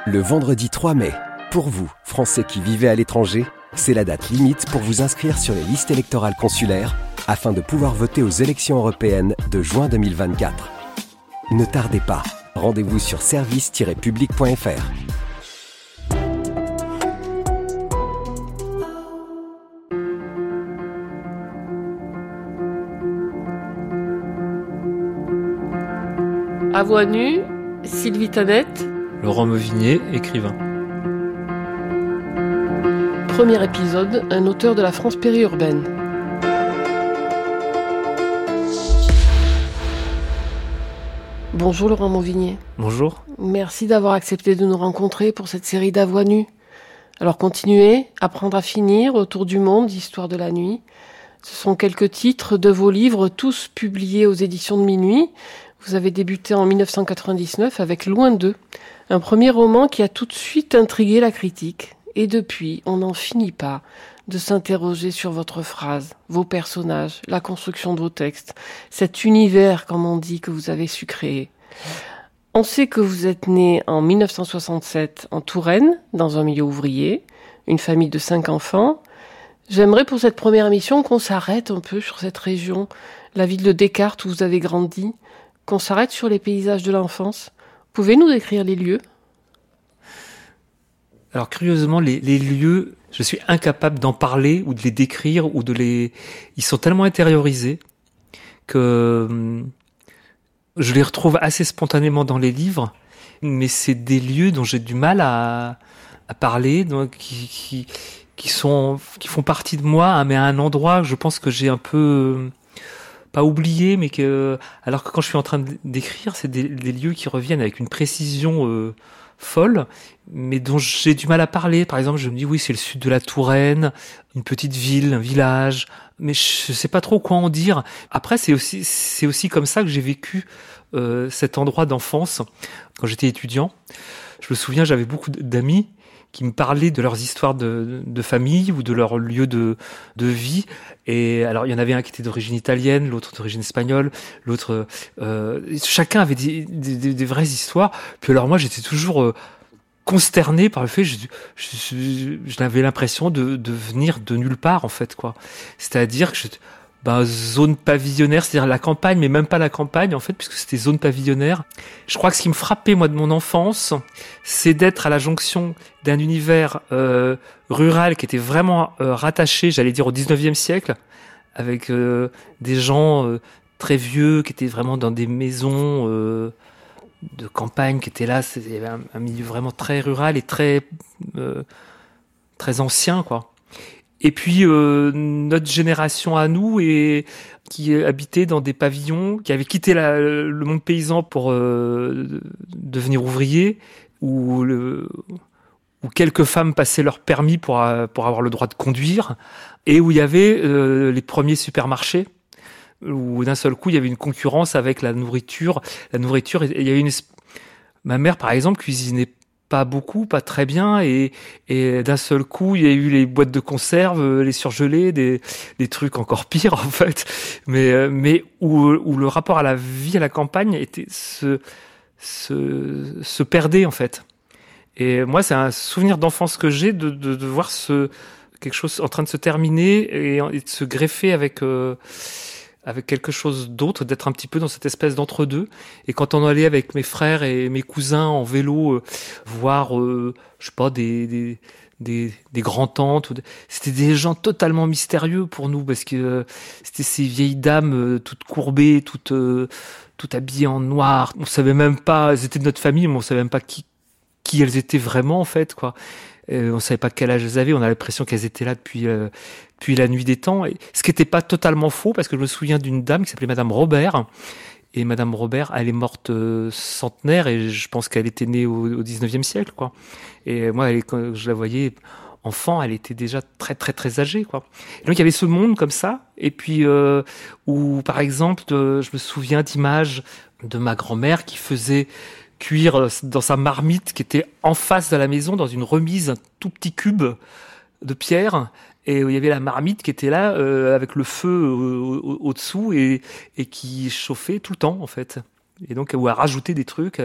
Le vendredi 3 mai, pour vous, Français qui vivez à l'étranger, c'est la date limite pour vous inscrire sur les listes électorales consulaires afin de pouvoir voter aux élections européennes de juin 2024. Ne tardez pas, rendez-vous sur service-public.fr. À voix nue, Sylvie Tanette. Laurent Meuvigné, écrivain. Premier épisode, un auteur de la France périurbaine. Bonjour Laurent Meuvigné. Bonjour. Merci d'avoir accepté de nous rencontrer pour cette série d'À voix nue. Alors continuez, Apprendre à finir, Autour du monde, Histoire de la nuit. Ce sont quelques titres de vos livres, tous publiés aux éditions de Minuit. Vous avez débuté en 1999 avec Loin d'eux, un premier roman qui a tout de suite intrigué la critique. Et depuis, on n'en finit pas de s'interroger sur votre phrase, vos personnages, la construction de vos textes, cet univers, comme on dit, que vous avez su créer. On sait que vous êtes né en 1967 en Touraine, dans un milieu ouvrier, une famille de 5 enfants. J'aimerais pour cette première émission qu'on s'arrête un peu sur cette région, la ville de Descartes où vous avez grandi, qu'on s'arrête sur les paysages de l'enfance. Pouvez-nous décrire les lieux ? Alors curieusement, les lieux, je suis incapable d'en parler ou de les décrire ou de les... Ils sont tellement intériorisés que je les retrouve assez spontanément dans les livres, mais c'est des lieux dont j'ai du mal à parler, donc qui font partie de moi, mais à un endroit, je pense que j'ai un peu... pas oublié, mais alors que quand je suis en train d'écrire, c'est des lieux qui reviennent avec une précision folle, mais dont j'ai du mal à parler. Par exemple, je me dis oui, c'est le sud de la Touraine, une petite ville, un village, mais je sais pas trop quoi en dire. Après, c'est aussi comme ça que j'ai vécu cet endroit d'enfance quand j'étais étudiant. Je me souviens, j'avais beaucoup d'amis qui me parlaient de leurs histoires de famille ou de leur lieu de vie. Et alors, il y en avait un qui était d'origine italienne, l'autre d'origine espagnole, l'autre... chacun avait des vraies histoires. Puis alors moi, j'étais toujours consterné par le fait, j'avais l'impression de venir de nulle part, en fait, quoi. C'est-à-dire que zone pavillonnaire, c'est-à-dire la campagne, mais même pas la campagne, en fait, puisque c'était zone pavillonnaire. Je crois que ce qui me frappait, moi, de mon enfance, c'est d'être à la jonction d'un univers rural qui était vraiment rattaché, j'allais dire, au 19e siècle, avec des gens très vieux, qui étaient vraiment dans des maisons de campagne, qui étaient là. C'était un milieu vraiment très rural et très ancien, quoi. Et puis notre génération à nous qui habitait dans des pavillons, qui avait quitté le monde paysan pour devenir ouvrier, où quelques femmes passaient leur permis pour avoir le droit de conduire, et où il y avait les premiers supermarchés, où d'un seul coup il y avait une concurrence avec la nourriture. Il y avait ma mère par exemple cuisinait pas beaucoup, pas très bien, et d'un seul coup, il y a eu les boîtes de conserve, les surgelés, des trucs encore pires en fait, mais où le rapport à la vie à la campagne était se perdait en fait. Et moi, c'est un souvenir d'enfance que j'ai de voir quelque chose en train de se terminer et de se greffer avec quelque chose d'autre, d'être un petit peu dans cette espèce d'entre-deux. Et quand on allait avec mes frères et mes cousins en vélo voir, je sais pas, des grands-tantes, c'était des gens totalement mystérieux pour nous, parce que c'était ces vieilles dames toutes courbées, toutes habillées en noir. On savait même pas, elles étaient de notre famille, mais on savait même pas qui elles étaient vraiment, en fait, quoi. On savait pas quel âge elles avaient, on a l'impression qu'elles étaient là depuis la nuit des temps. Et ce qui n'était pas totalement faux, parce que je me souviens d'une dame qui s'appelait Madame Robert. Et Madame Robert, elle est morte centenaire, et je pense qu'elle était née au 19e siècle, quoi. Et moi, quand je la voyais enfant, elle était déjà très très très âgée, quoi. Et donc il y avait ce monde comme ça, et puis où par exemple, je me souviens d'images de ma grand-mère qui faisait cuire dans sa marmite qui était en face de la maison, dans une remise, un tout petit cube de pierre, et où il y avait la marmite qui était là avec le feu au-dessous et qui chauffait tout le temps, en fait. Et donc, où elle rajoutait des trucs.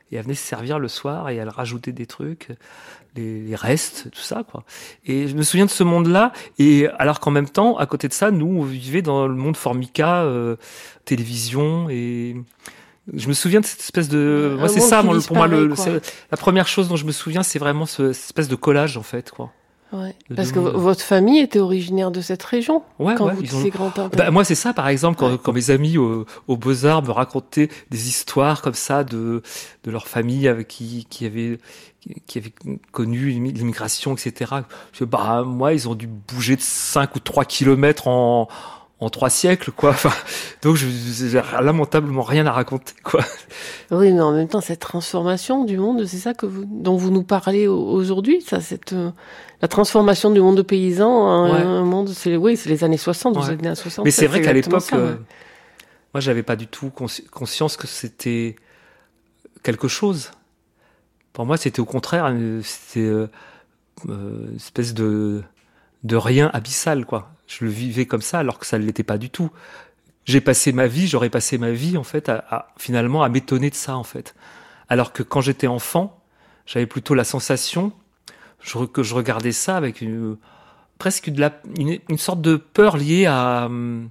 Et elle venait se servir le soir et elle rajoutait des trucs, les restes, tout ça, quoi. Et je me souviens de ce monde-là. Et alors qu'en même temps, à côté de ça, nous, on vivait dans le monde Formica, télévision. Et je me souviens de cette espèce de... Moi, c'est ça, pour moi, la première chose dont je me souviens, c'est vraiment cette espèce de collage, en fait, quoi. Ouais. Parce que votre famille était originaire de cette région. Ouais, quand ouais, vous disiez Grand-Père. Moi, c'est ça, par exemple, quand mes amis aux Beaux-Arts me racontaient des histoires comme ça de leur famille qui avait connu l'immigration, etc. Moi, ils ont dû bouger de 5 ou 3 kilomètres en 3 siècles, quoi. Enfin, donc, j'ai lamentablement rien à raconter, quoi. Oui, mais en même temps, cette transformation du monde, c'est ça dont vous nous parlez aujourd'hui, ça, la transformation du monde de paysan en un monde, c'est les années 60, vous êtes né à 60. Mais c'est vrai qu'à l'époque, moi, j'avais pas du tout conscience que c'était quelque chose. Pour moi, c'était au contraire, c'était une espèce de rien abyssal, quoi. Je le vivais comme ça, alors que ça ne l'était pas du tout. J'aurais passé ma vie, en fait, finalement, à m'étonner de ça, en fait. Alors que quand j'étais enfant, j'avais plutôt la sensation que je regardais ça avec presque une sorte de peur liée à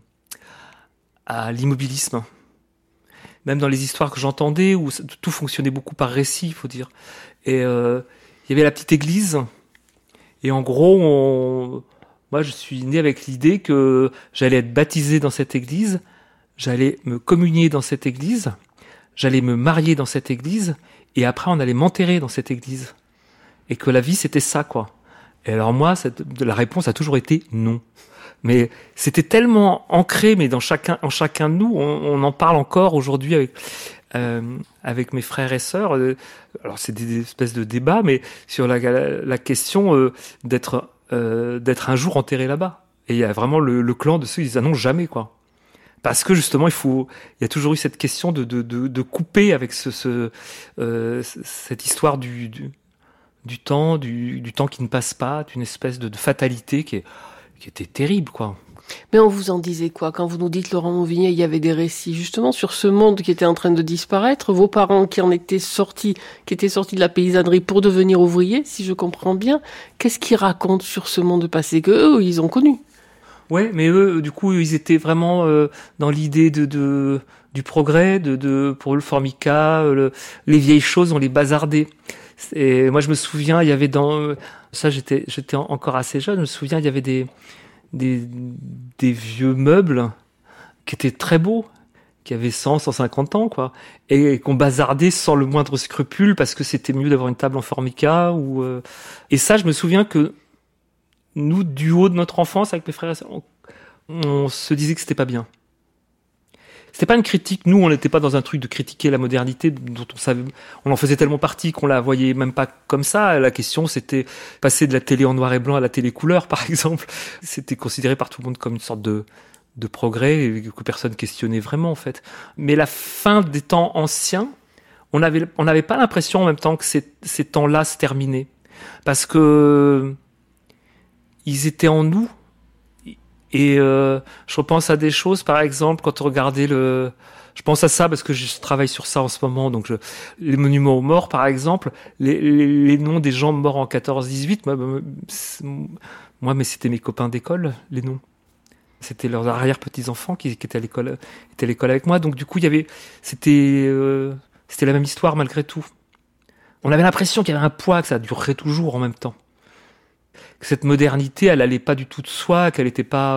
l'immobilisme. Même dans les histoires que j'entendais, où tout fonctionnait beaucoup par récit, il faut dire. Et il y avait la petite église, et en gros, moi, je suis né avec l'idée que j'allais être baptisé dans cette église, j'allais me communier dans cette église, j'allais me marier dans cette église, et après, on allait m'enterrer dans cette église. Et que la vie, c'était ça, quoi. Et alors moi, la réponse a toujours été non. Mais c'était tellement ancré, mais en chacun de nous, on en parle encore aujourd'hui avec mes frères et sœurs. Alors c'est des espèces de débats, mais sur la question d'être un jour enterré là-bas. Et il y a vraiment le clan de ceux qui disent non, jamais, quoi. Parce que justement, il y a toujours eu cette question de couper avec cette histoire du temps qui ne passe pas, d'une espèce de fatalité qui était terrible, quoi. Mais on vous en disait quoi? Quand vous nous dites, Laurent Mauvigné, il y avait des récits justement sur ce monde qui était en train de disparaître, vos parents qui étaient sortis de la paysannerie pour devenir ouvriers, si je comprends bien, qu'est-ce qu'ils racontent sur ce monde passé que eux, ils ont connu? Ouais, mais eux, du coup, ils étaient vraiment dans l'idée du progrès, pour le Formica, les vieilles choses, on les bazardait. Et moi, je me souviens, il y avait ça, j'étais encore assez jeune, je me souviens, il y avait des vieux meubles qui étaient très beaux, qui avaient 150 ans, quoi, et qu'on bazardait sans le moindre scrupule parce que c'était mieux d'avoir une table en Formica et ça, je me souviens que nous, du haut de notre enfance, avec mes frères et sœurs, on se disait que c'était pas bien. C'était pas une critique. Nous, on n'était pas dans un truc de critiquer la modernité dont on en faisait tellement partie qu'on la voyait même pas comme ça. La question, c'était passer de la télé en noir et blanc à la télé couleur, par exemple. C'était considéré par tout le monde comme une sorte de progrès et que personne questionnait vraiment, en fait. Mais la fin des temps anciens, on n'avait pas l'impression en même temps que ces temps-là se terminaient. Parce que ils étaient en nous. Et je repense à des choses, par exemple, quand on regardait je pense à ça parce que je travaille sur ça en ce moment, donc les monuments aux morts, par exemple, les noms des gens morts en 14-18, moi, mais c'était mes copains d'école, les noms. C'était leurs arrière-petits-enfants qui étaient à l'école avec moi, donc du coup, c'était la même histoire malgré tout. On avait l'impression qu'il y avait un poids, que ça durerait toujours en même temps. Que cette modernité, elle allait pas du tout de soi, qu'elle n'était pas...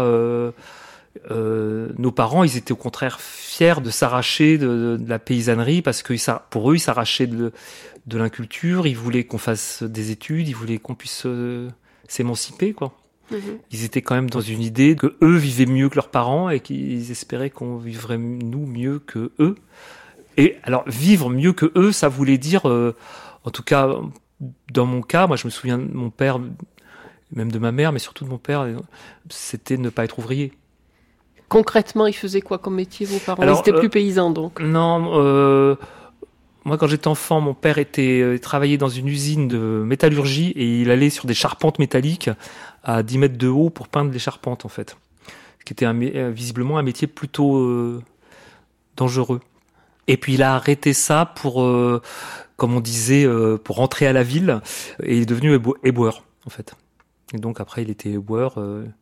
nos parents, ils étaient au contraire fiers de s'arracher de la paysannerie parce que pour eux, ils s'arrachaient de l'inculture, ils voulaient qu'on fasse des études, ils voulaient qu'on puisse s'émanciper, quoi. Mmh. Ils étaient quand même dans une idée que eux vivaient mieux que leurs parents et qu'ils espéraient qu'on vivrait nous mieux que eux. Et alors, vivre mieux que eux, ça voulait dire, en tout cas, dans mon cas, moi je me souviens de mon père, même de ma mère, mais surtout de mon père, c'était ne pas être ouvrier. Concrètement, ils faisaient quoi comme métier, vos parents? Ils étaient plus paysans, donc? Non, moi quand j'étais enfant, mon père travaillait dans une usine de métallurgie et il allait sur des charpentes métalliques à 10 mètres de haut pour peindre les charpentes, en fait. Ce qui était visiblement un métier plutôt dangereux. Et puis il a arrêté ça pour, comme on disait, pour rentrer à la ville, et il est devenu éboueur, en fait. Et donc après, il était éboueur,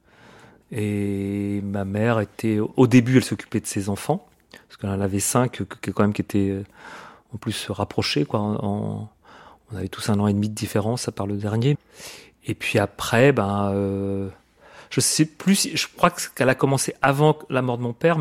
et ma mère était, au début, elle s'occupait de ses enfants, parce qu'elle en avait 5, qui étaient en plus rapprochés, quoi. On avait tous 1 an et demi de différence, à part le dernier. Et puis après, je sais plus, je crois qu'elle a commencé avant la mort de mon père,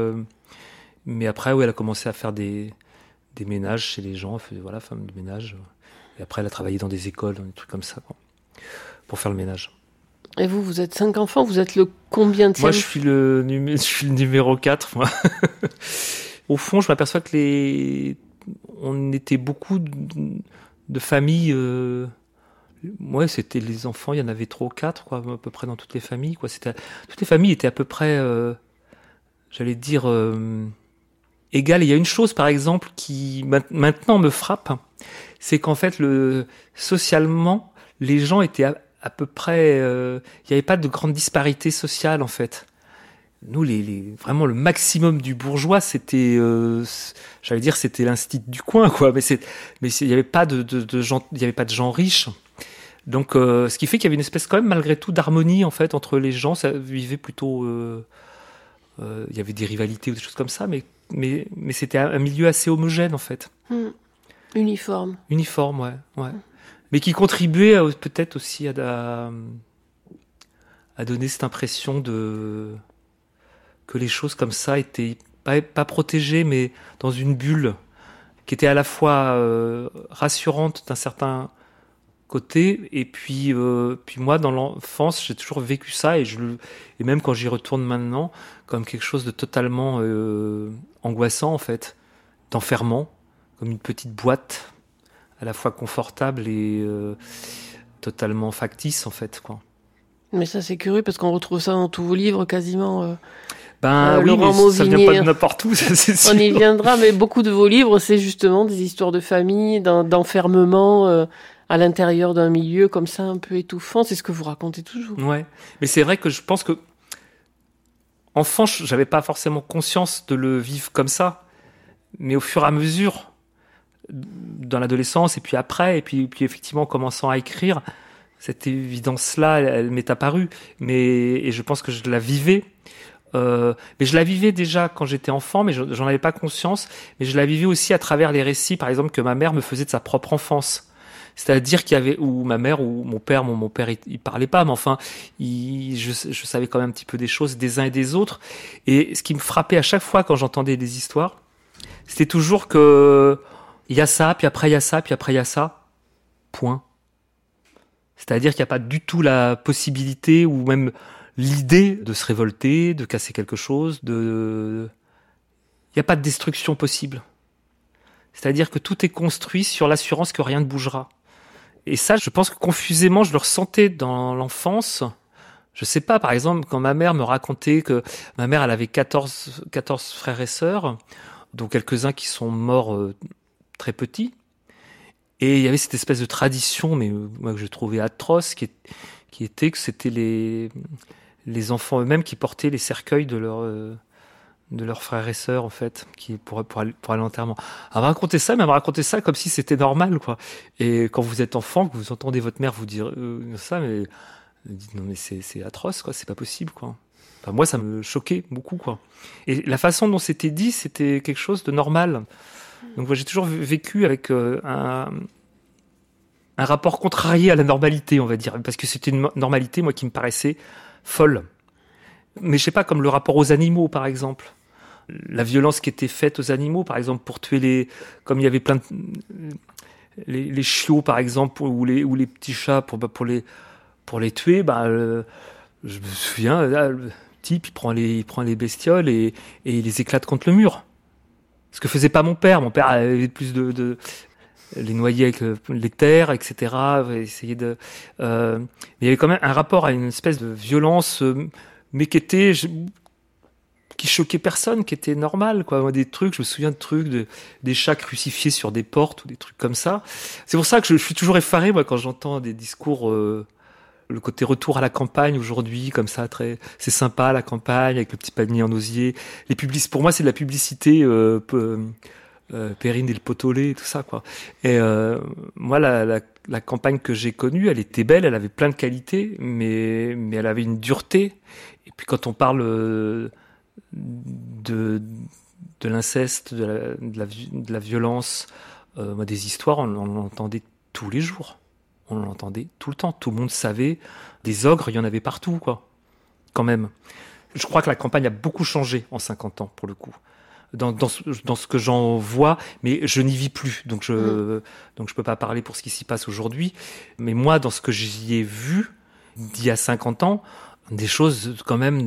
mais après, oui, elle a commencé à faire des ménages chez les gens, voilà, femme de ménage. Et après, elle a travaillé dans des écoles, dans des trucs comme ça, quoi, pour faire le ménage. Et vous êtes 5 enfants, vous êtes le combienième? Moi, je suis le numéro 4, moi. Au fond, je m'aperçois que on était beaucoup de familles, ouais, c'était les enfants, il y en avait 3 ou 4, quoi, à peu près dans toutes les familles, quoi. Toutes les familles étaient à peu près, j'allais dire, égales. Il y a une chose, par exemple, qui maintenant me frappe, c'est qu'en fait, socialement, les gens étaient à peu près, il n'y avait pas de grande disparité sociale, en fait. Nous, vraiment le maximum du bourgeois, c'était, j'allais dire, c'était l'instit du coin, quoi. Mais il n'y avait pas de gens, il y avait pas de gens riches. Donc, ce qui fait qu'il y avait une espèce quand même, malgré tout, d'harmonie, en fait, entre les gens. Ça vivait plutôt, il y avait des rivalités ou des choses comme ça, mais c'était un milieu assez homogène, en fait. Uniforme. Uniforme, ouais. Mais qui contribuait peut-être aussi à donner cette impression que les choses comme ça étaient pas protégées, mais dans une bulle qui était à la fois rassurante d'un certain côté, et puis moi, dans l'enfance, j'ai toujours vécu ça, et même quand j'y retourne maintenant, comme quelque chose de totalement angoissant, en fait, d'enfermant, comme une petite boîte, à la fois confortable et totalement factice, en fait, quoi. Mais ça, c'est curieux, parce qu'on retrouve ça dans tous vos livres, quasiment. Oui, Laurent mais Mauvigné, ça vient pas de n'importe où, ça, c'est sûr. On y viendra, mais beaucoup de vos livres, c'est justement des histoires de famille, d'enfermement à l'intérieur d'un milieu comme ça, un peu étouffant. C'est ce que vous racontez toujours. Ouais, mais c'est vrai que je pense que enfant, j'avais pas forcément conscience de le vivre comme ça, mais au fur et à mesure, dans l'adolescence et puis après, et puis effectivement en commençant à écrire, cette évidence-là, elle m'est apparue, et je pense que je la vivais. Mais je la vivais déjà quand j'étais enfant, mais j'en avais pas conscience. Mais je la vivais aussi à travers les récits, par exemple, que ma mère me faisait de sa propre enfance. C'est-à-dire qu'il y avait, ou ma mère ou mon père, il parlait pas, mais enfin, je savais quand même un petit peu des choses des uns et des autres. Et ce qui me frappait à chaque fois quand j'entendais des histoires, c'était toujours que il y a ça, puis après il y a ça, puis après il y a ça. Point. C'est-à-dire qu'il n'y a pas du tout la possibilité ou même l'idée de se révolter, de casser quelque chose, il n'y a pas de destruction possible. C'est-à-dire que tout est construit sur l'assurance que rien ne bougera. Et ça, je pense que confusément, je le ressentais dans l'enfance. Je sais pas, par exemple, quand ma mère me racontait que ma mère, elle avait 14 frères et sœurs, dont quelques-uns qui sont morts très petits. Et il y avait cette espèce de tradition, mais moi que je trouvais atroce, qui était que c'était les enfants eux-mêmes qui portaient les cercueils de leurs frères et sœurs, en fait, pour aller à l'enterrement. Elle me racontait ça comme si c'était normal, quoi. Et quand vous êtes enfant, que vous entendez votre mère vous dire ça, mais elle dit non, mais c'est atroce, quoi, c'est pas possible, quoi. Enfin, moi, ça me choquait beaucoup, quoi. Et la façon dont c'était dit, c'était quelque chose de normal. Donc moi, j'ai toujours vécu avec un rapport contrarié à la normalité, on va dire, parce que c'était une normalité, moi, qui me paraissait folle. Mais je sais pas, comme le rapport aux animaux, par exemple. La violence qui était faite aux animaux, par exemple, pour tuer comme il y avait plein de, les chiots, par exemple, ou les petits chats pour les tuer, je me souviens, là, le type, il prend les bestioles et il les éclate contre le mur. Ce que faisait pas mon père. Mon père avait plus de les noyer avec les terres, etc. Essayer de. Mais il y avait quand même un rapport à une espèce de violence, mais qui choquait personne, qui était normal, quoi. Moi, des trucs, je me souviens de trucs, des chats crucifiés sur des portes ou des trucs comme ça. C'est pour ça que je suis toujours effaré, moi, quand j'entends des discours. Le côté retour à la campagne aujourd'hui, comme ça, c'est sympa la campagne avec le petit panier en osier. Pour moi, c'est de la publicité Perrine et le pot-au-lait et tout ça, quoi. Et moi, la campagne que j'ai connue, elle était belle, elle avait plein de qualités, mais elle avait une dureté. Et puis quand on parle de l'inceste, de la violence, des histoires, on entendait tous les jours. On l'entendait tout le temps. Tout le monde savait. Des ogres, il y en avait partout, quoi. Quand même. Je crois que la campagne a beaucoup changé en 50 ans, pour le coup. Dans ce que j'en vois, mais je n'y vis plus. Donc je peux pas parler pour ce qui s'y passe aujourd'hui. Mais moi, dans ce que j'y ai vu, d'il y a 50 ans, des choses quand même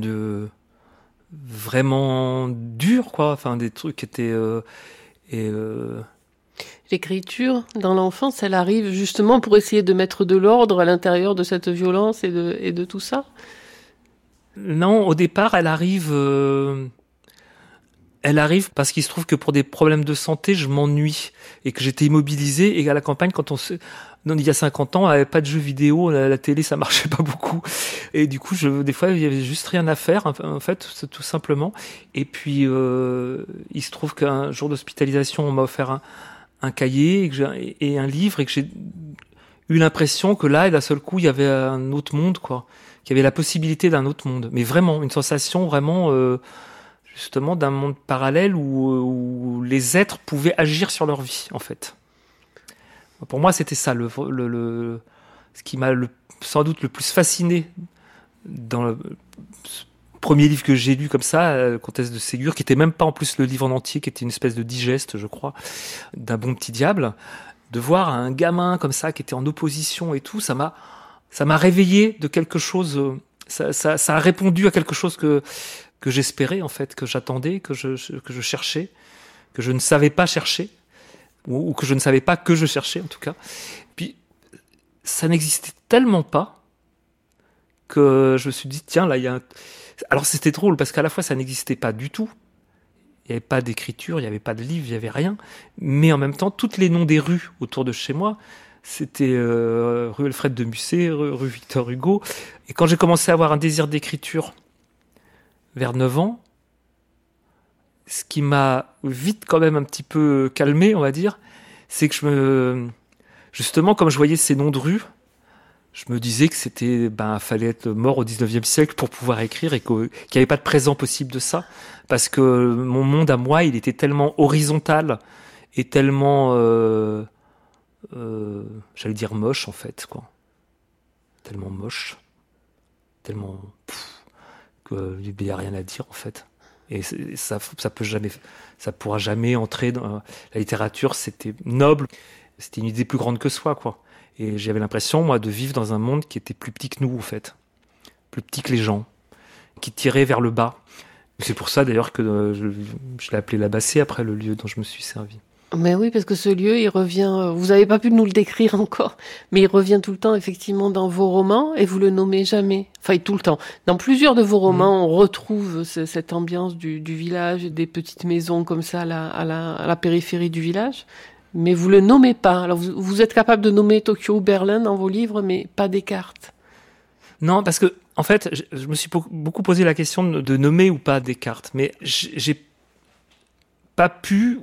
vraiment dures, quoi. Enfin, des trucs qui étaient... L'écriture, dans l'enfance, elle arrive justement pour essayer de mettre de l'ordre à l'intérieur de cette violence et de tout ça. Non, au départ, elle arrive parce qu'il se trouve que pour des problèmes de santé, je m'ennuie et que j'étais immobilisé. Et à la campagne, il y a 50 ans, il n'y avait pas de jeux vidéo, la télé, ça marchait pas beaucoup. Et du coup, des fois, il y avait juste rien à faire, en fait, tout simplement. Et puis, il se trouve qu'un jour d'hospitalisation, on m'a offert un cahier et un livre, et que j'ai eu l'impression que là, d'un seul coup, il y avait un autre monde, quoi. Qu'il y avait la possibilité d'un autre monde. Mais vraiment, une sensation vraiment, justement, d'un monde parallèle où les êtres pouvaient agir sur leur vie, en fait. Pour moi, c'était ça, ce qui m'a sans doute le plus fasciné dans le premier livre que j'ai lu comme ça, Comtesse de Ségur, qui était même pas en plus le livre en entier, qui était une espèce de digeste, je crois, d'un bon petit diable, de voir un gamin comme ça qui était en opposition et tout, ça m'a réveillé de quelque chose, ça a répondu à quelque chose que j'espérais, en fait, que j'attendais, que je cherchais, que je ne savais pas chercher, ou que je ne savais pas que je cherchais, en tout cas. Puis, ça n'existait tellement pas que je me suis dit, tiens, là, il y a Alors, c'était drôle, parce qu'à la fois, ça n'existait pas du tout. Il n'y avait pas d'écriture, il n'y avait pas de livre, il n'y avait rien. Mais en même temps, tous les noms des rues autour de chez moi, c'était rue Alfred de Musset, rue Victor Hugo. Et quand j'ai commencé à avoir un désir d'écriture vers 9 ans, ce qui m'a vite quand même un petit peu calmé, on va dire, c'est que justement, comme je voyais ces noms de rues, je me disais que fallait être mort au 19e siècle pour pouvoir écrire, et qu'il n'y avait pas de présent possible de ça. Parce que mon monde à moi, il était tellement horizontal et tellement, j'allais dire moche, en fait, quoi. Tellement moche. Tellement, qu'il n'y a rien à dire, en fait. Et ça pourra jamais entrer dans la littérature. C'était noble. C'était une idée plus grande que soi, quoi. Et j'avais l'impression, moi, de vivre dans un monde qui était plus petit que nous, en fait. Plus petit que les gens. Qui tirait vers le bas. C'est pour ça, d'ailleurs, que je l'ai appelé la Bassée, après le lieu dont je me suis servi. Mais oui, parce que ce lieu, il revient... Vous n'avez pas pu nous le décrire encore, mais il revient tout le temps, effectivement, dans vos romans, et vous le nommez jamais. Enfin, tout le temps. Dans plusieurs de vos romans, on retrouve cette ambiance du village, des petites maisons comme ça à la périphérie du village. Mais vous le nommez pas. Alors vous êtes capable de nommer Tokyo ou Berlin dans vos livres, mais pas Descartes. Non, parce que en fait, je me suis beaucoup posé la question de nommer ou pas Descartes, mais j'ai pas pu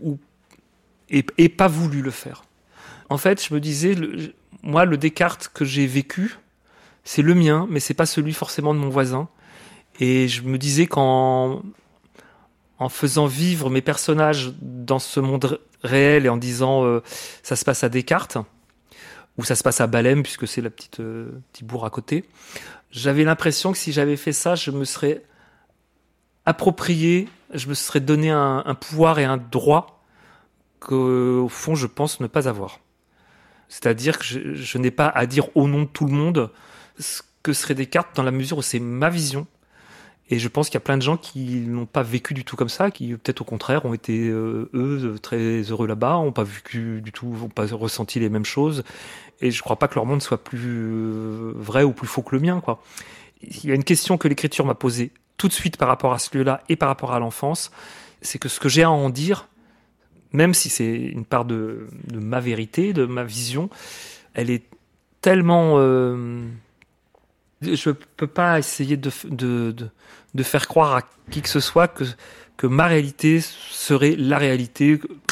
et pas voulu le faire. En fait, je me disais, moi, le Descartes que j'ai vécu, c'est le mien, mais c'est pas celui forcément de mon voisin. Et je me disais qu'en faisant vivre mes personnages dans ce monde réel et en disant ça se passe à Descartes ou ça se passe à Balem puisque c'est la petit bourg à côté, j'avais l'impression que si j'avais fait ça, je me serais approprié, je me serais donné un pouvoir et un droit qu'au fond je pense ne pas avoir. C'est-à-dire que je n'ai pas à dire au nom de tout le monde ce que serait Descartes, dans la mesure où c'est ma vision. Et je pense qu'il y a plein de gens qui n'ont pas vécu du tout comme ça, qui peut-être au contraire ont été eux très heureux là-bas, n'ont pas vécu du tout, n'ont pas ressenti les mêmes choses. Et je crois pas que leur monde soit plus vrai ou plus faux que le mien, quoi. Il y a une question que l'écriture m'a posée tout de suite par rapport à ce lieu-là et par rapport à l'enfance, c'est que ce que j'ai à en dire, même si c'est une part de ma vérité, de ma vision, elle est tellement... je peux pas essayer de faire croire à qui que ce soit que ma réalité serait la réalité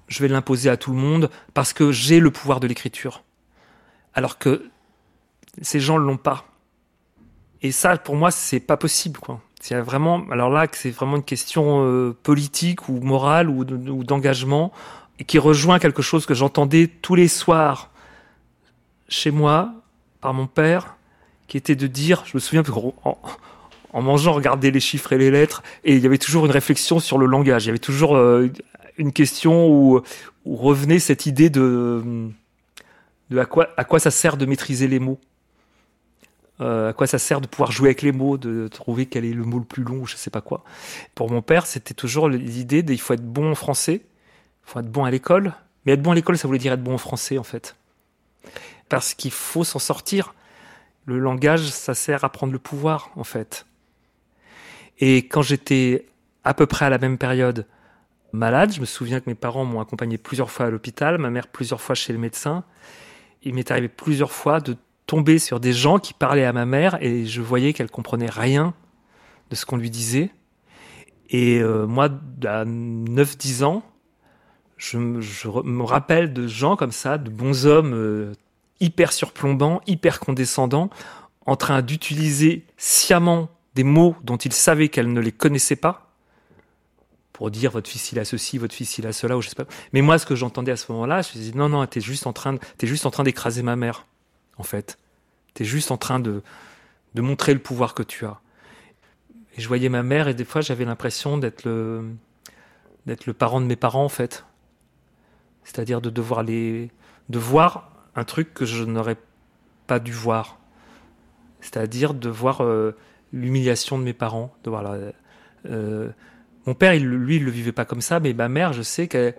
je vais l'imposer à tout le monde parce que j'ai le pouvoir de l'écriture. Alors que ces gens ne l'ont pas. Et ça, pour moi, c'est pas possible, quoi. C'est vraiment, alors là, c'est vraiment une question politique ou morale ou d'engagement, et qui rejoint quelque chose que j'entendais tous les soirs chez moi par mon père, qui était de dire, je me souviens, en mangeant, regarder les chiffres et les lettres, et il y avait toujours une réflexion sur le langage. Il y avait toujours une question où revenait cette idée de à quoi ça sert de maîtriser les mots. À quoi ça sert de pouvoir jouer avec les mots, de trouver quel est le mot le plus long, ou je sais pas quoi. Pour mon père, c'était toujours l'idée il faut être bon en français, il faut être bon à l'école. Mais être bon à l'école, ça voulait dire être bon en français, en fait. Parce qu'il faut s'en sortir. Le langage, ça sert à prendre le pouvoir, en fait. Et quand j'étais à peu près à la même période malade, je me souviens que mes parents m'ont accompagné plusieurs fois à l'hôpital, ma mère plusieurs fois chez le médecin. Il m'est arrivé plusieurs fois de tomber sur des gens qui parlaient à ma mère et je voyais qu'elle comprenait rien de ce qu'on lui disait. Et moi, à 9-10 ans, je me rappelle de gens comme ça, de bons hommes hyper surplombants, hyper condescendants, en train d'utiliser sciemment des mots dont ils savaient qu'elle ne les connaissait pas, pour dire votre fils il a ceci, votre fils il a cela, ou je sais pas. Mais moi, ce que j'entendais à ce moment-là, je me disais non, t'es juste en train d'écraser ma mère. En fait, t'es juste en train de montrer le pouvoir que tu as. Et je voyais ma mère et des fois j'avais l'impression d'être le parent de mes parents, en fait. C'est-à-dire de voir un truc que je n'aurais pas dû voir. C'est-à-dire de voir l'humiliation de mes parents, de voir mon père, lui, il le vivait pas comme ça, mais ma mère, je sais qu'elle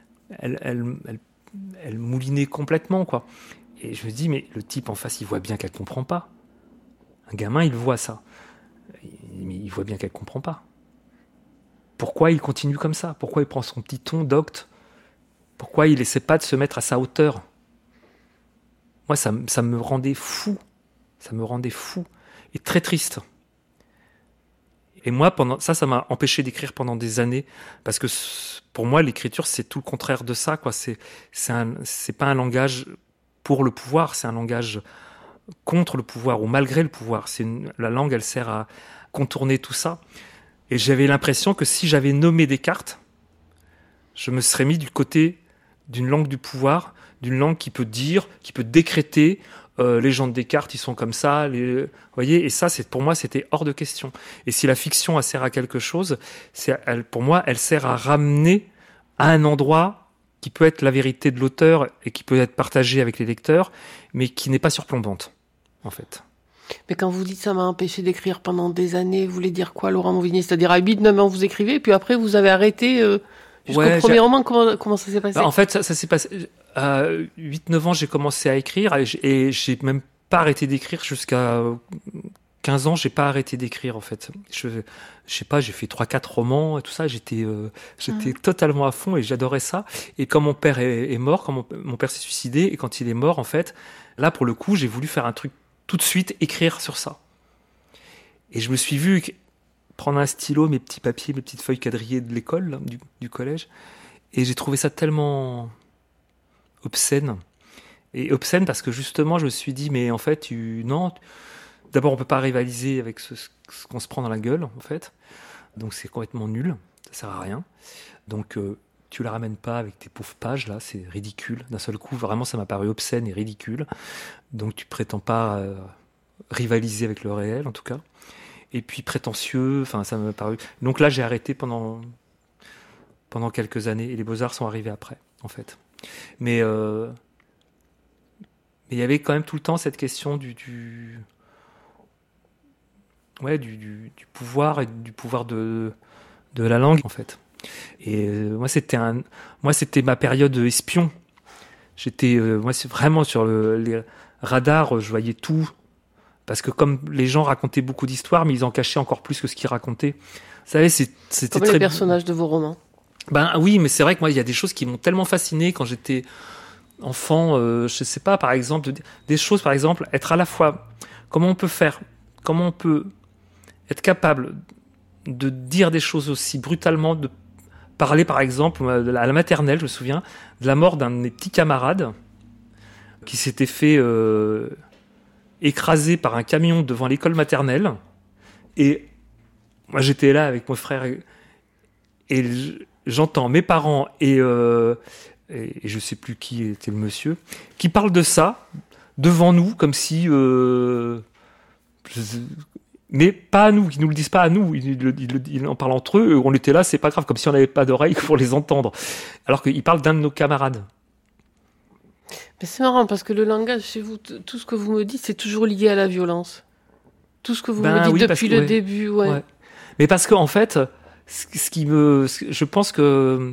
moulinait complètement, quoi. Et je me dis, mais le type en face, il voit bien qu'elle comprend pas. Un gamin, il voit ça. Mais il voit bien qu'elle comprend pas. Pourquoi il continue comme ça ? Pourquoi il prend son petit ton docte ? Pourquoi il essaie pas de se mettre à sa hauteur ? Moi, ça me rendait fou. Ça me rendait fou. Et très triste. Et moi, ça m'a empêché d'écrire pendant des années. Parce que pour moi, l'écriture, c'est tout le contraire de ça, quoi. C'est pas un langage pour le pouvoir, c'est un langage contre le pouvoir ou malgré le pouvoir. La langue, elle sert à contourner tout ça. Et j'avais l'impression que si j'avais nommé Descartes, je me serais mis du côté d'une langue du pouvoir, d'une langue qui peut dire, qui peut décréter. Les gens de Descartes, ils sont comme ça. Vous voyez, et ça, pour moi, c'était hors de question. Et si la fiction, elle sert à quelque chose, pour moi, elle sert à ramener à un endroit qui peut être la vérité de l'auteur et qui peut être partagée avec les lecteurs, mais qui n'est pas surplombante, en fait. Mais quand vous dites ça m'a empêché d'écrire pendant des années, vous voulez dire quoi, Laurent Mauvigny ? C'est-à-dire à 8-9 ans, vous écrivez, et puis après, vous avez arrêté jusqu'au premier roman. Comment ça s'est passé ? En fait, ça s'est passé... À 8-9 ans, j'ai commencé à écrire, et j'ai même pas arrêté d'écrire jusqu'à 15 ans, j'ai pas arrêté d'écrire, en fait. Je sais pas, j'ai fait 3-4 romans et tout ça, j'étais totalement à fond et j'adorais ça. Et quand mon père est mort, quand mon père s'est suicidé, et quand il est mort, en fait, là, pour le coup, j'ai voulu faire un truc tout de suite, écrire sur ça. Et je me suis vu prendre un stylo, mes petits papiers, mes petites feuilles quadrillées de l'école, là, du collège, et j'ai trouvé ça tellement obscène. Et obscène parce que justement, je me suis dit, mais en fait, non... D'abord, on peut pas rivaliser avec ce qu'on se prend dans la gueule, en fait. Donc, c'est complètement nul. Ça sert à rien. Donc, tu la ramènes pas avec tes pauvres pages, là. C'est ridicule. D'un seul coup, vraiment, ça m'a paru obscène et ridicule. Donc, tu prétends pas rivaliser avec le réel, en tout cas. Et puis, prétentieux. Enfin, ça m'a paru... Donc là, j'ai arrêté pendant quelques années. Et les Beaux-Arts sont arrivés après, en fait. Mais il y avait quand même tout le temps cette question du pouvoir et du pouvoir de la langue, en fait. Et moi, c'était ma période espion. J'étais, moi, c'est vraiment sur les radars, je voyais tout. Parce que comme les gens racontaient beaucoup d'histoires, mais ils en cachaient encore plus que ce qu'ils racontaient. Vous savez, c'était comme les personnages de vos romans. Ben oui, mais c'est vrai que moi, il y a des choses qui m'ont tellement fasciné quand j'étais enfant. Je sais pas, par exemple, des choses, par exemple, être à la fois... Comment on peut être capable de dire des choses aussi brutalement, de parlait par exemple à la maternelle, je me souviens, de la mort d'un de mes petits camarades qui s'était fait écraser par un camion devant l'école maternelle. Et moi, j'étais là avec mon frère et j'entends mes parents et je sais plus qui était le monsieur qui parle de ça devant nous comme si mais pas à nous, ils nous le disent pas à nous, ils en parlent entre eux, on était là, c'est pas grave, comme si on n'avait pas d'oreilles pour les entendre, alors qu'ils parlent d'un de nos camarades. Mais c'est marrant parce que le langage chez vous, tout ce que vous me dites, c'est toujours lié à la violence. Tout ce que vous me dites depuis le début, ouais. Mais parce qu'en fait, je pense que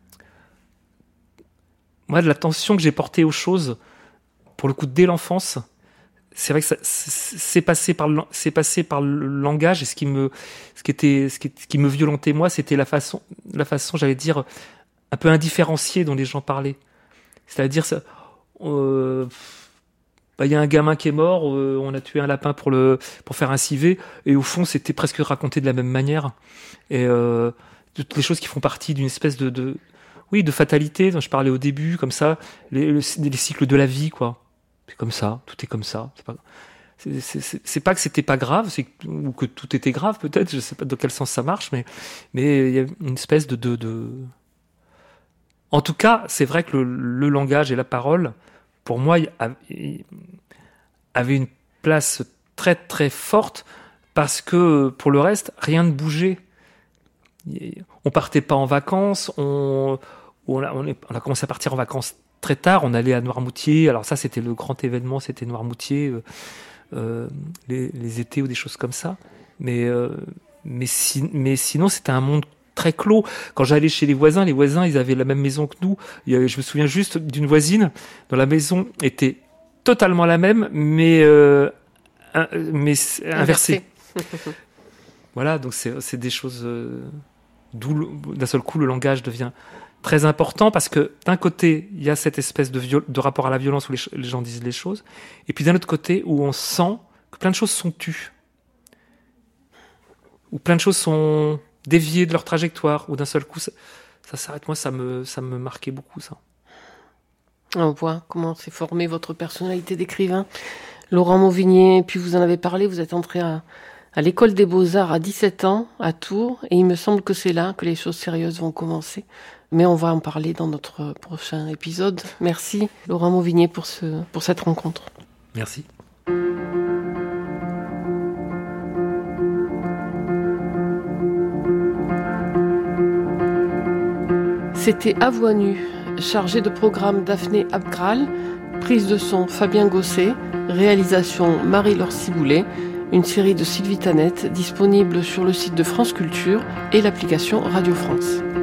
moi, de l'attention que j'ai portée aux choses, pour le coup, dès l'enfance, c'est vrai que c'est passé par le langage, et ce qui me violentait moi, c'était la façon, j'allais dire, un peu indifférenciée dont les gens parlaient. C'est-à-dire, il y a un gamin qui est mort, on a tué un lapin pour faire un civet, et au fond, c'était presque raconté de la même manière. Et toutes les choses qui font partie d'une espèce de fatalité dont je parlais au début, comme ça, les cycles de la vie, quoi. C'est comme ça, tout est comme ça. C'est pas que c'était pas grave, ou que tout était grave, peut-être, je sais pas dans quel sens ça marche, mais il y a une espèce de... En tout cas, c'est vrai que le langage et la parole, pour moi, avait une place très très forte, parce que pour le reste, rien ne bougeait. On partait pas en vacances, on a commencé à partir en vacances très tard, on allait à Noirmoutier, alors ça c'était le grand événement, c'était Noirmoutier, les étés ou des choses comme ça, mais sinon c'était un monde très clos. Quand j'allais chez les voisins ils avaient la même maison que nous. Je me souviens juste d'une voisine dont la maison était totalement la même, mais inversée. Voilà, donc c'est des choses d'où d'un seul coup le langage devient très important, parce que d'un côté il y a cette espèce de rapport à la violence où les gens disent les choses, et puis d'un autre côté où on sent que plein de choses sont tues, où plein de choses sont déviées de leur trajectoire, où d'un seul coup ça s'arrête. Moi ça me marquait beaucoup, ça. On voit comment s'est formée votre personnalité d'écrivain, Laurent Mauvigné. Et puis vous en avez parlé, vous êtes entré à l'école des Beaux-Arts à 17 ans, à Tours, et il me semble que c'est là que les choses sérieuses vont commencer. Mais on va en parler dans notre prochain épisode. Merci Laurent Mauvigné pour cette rencontre. Merci. C'était À Voix Nue, chargé de programme Daphné Abgral, prise de son Fabien Gosset, réalisation Marie-Laure Ciboulet, une série de Sylvie Tanette disponible sur le site de France Culture et l'application Radio France.